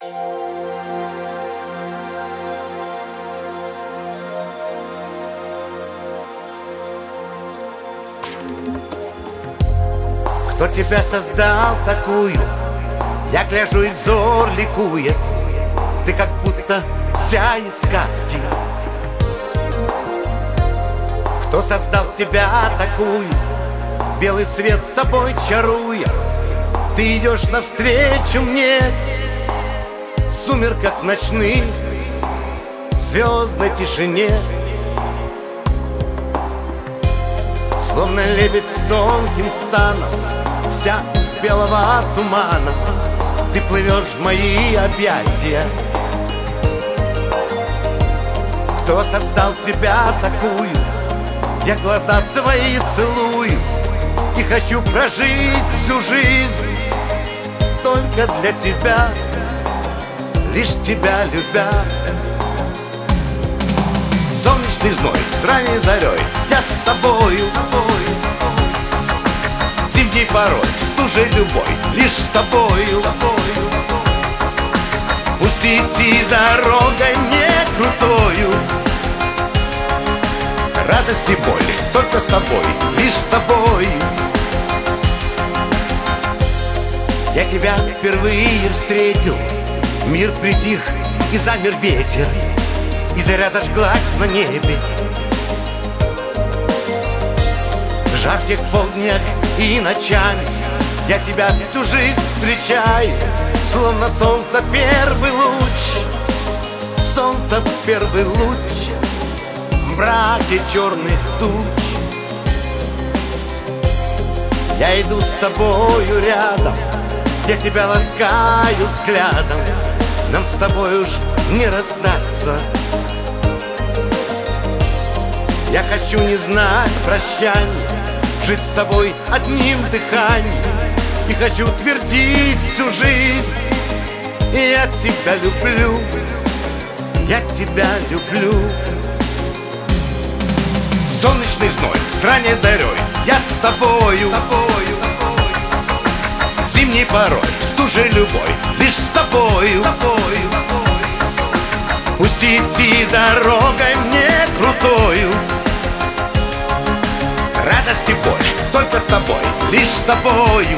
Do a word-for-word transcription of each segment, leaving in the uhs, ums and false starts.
Кто тебя создал такую? Я гляжу, и взор ликует. Ты как будто вся из сказки. Кто создал тебя такую? Белый свет с собой чаруя, ты идешь навстречу мне в сумерках ночных, в звездной тишине. Словно лебедь с тонким станом, вся из белого тумана, ты плывешь в мои объятия. Кто создал тебя такую? Я глаза твои целую и хочу прожить всю жизнь только для тебя, лишь тебя любя. Солнечный зной с ранней зарей, я с тобою. Зимний порой, стужей любой, лишь с тобою. Пусть идти дорогой не крутою, радость и боль только с тобой, лишь с тобой. Я тебя впервые встретил, мир притих и замер ветер, и заря зажглась на небе. В жарких полднях и ночами я тебя всю жизнь встречаю, словно солнце первый луч, солнце первый луч в мраке черных туч. Я иду с тобою рядом, я тебя ласкаю взглядом, нам с тобой уж не расстаться. Я хочу не знать прощания, жить с тобой одним дыханием, и хочу твердить всю жизнь: я тебя люблю, я тебя люблю. Солнечный зной с ранней зарей, я с тобою. Зимний порой, стужей любой, лишь с тобою. Пусть идти дорогой не крутою, радость и боль только с тобой, лишь с тобою.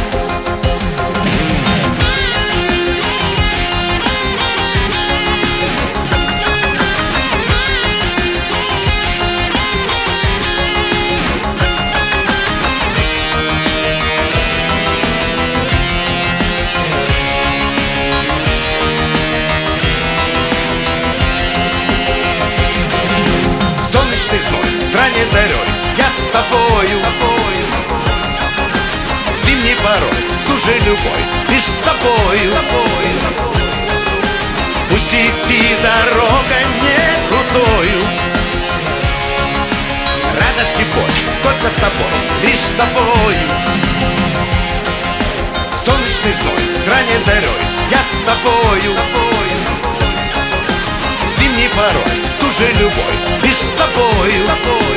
Солнечный зной с ранней зарей, я с тобою. Зимний порой, стужей любой, лишь с тобою. Пусть идти дорогой не крутою, радость и боль только с тобой, лишь с тобою. Солнечный зной с ранней зарей, я с тобою. Зимний порой, стужей любой, лишь с тобою.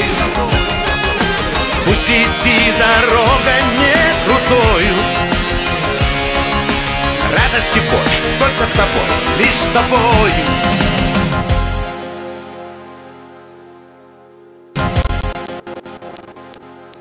Пусть идти дорогой не крутою, радость и боль только с тобой, лишь с тобою.